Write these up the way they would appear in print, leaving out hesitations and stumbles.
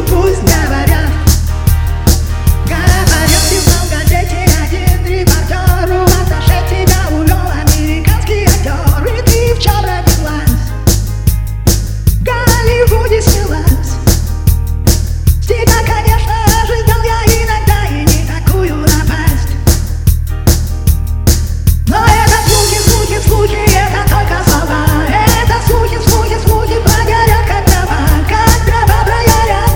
пусть говорят. Говорят, ты в газете один репортер, у вас от тебя увел американский актер. И ты в чем родилась? В Голливуде снялась. С тебя, конечно, ожидал я иногда и не такую напасть. Но это слухи, слухи, слухи, это только слова. Это слухи, слухи, слухи, прогорят как дрова прогорят.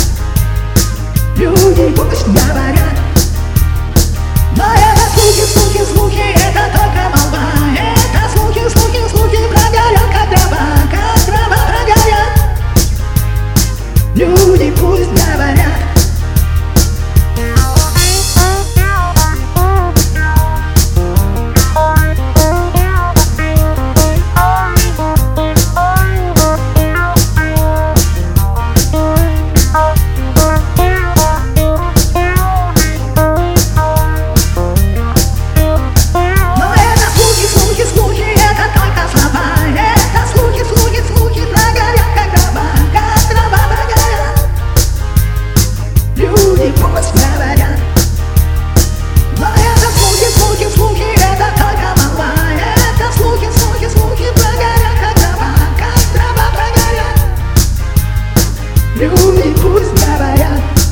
Люди пусть говорят. Но это слухи, слухи, слухи, это только молва. Это слухи, слухи, слухи, прогорят как дрова прогорят. Люди пусть говорят. Люди пусть говорят. Но это слухи, слухи, слухи, это только молва. Это слухи, слухи, слухи, прогорят как дрова прогорят. Люди пусть говорят.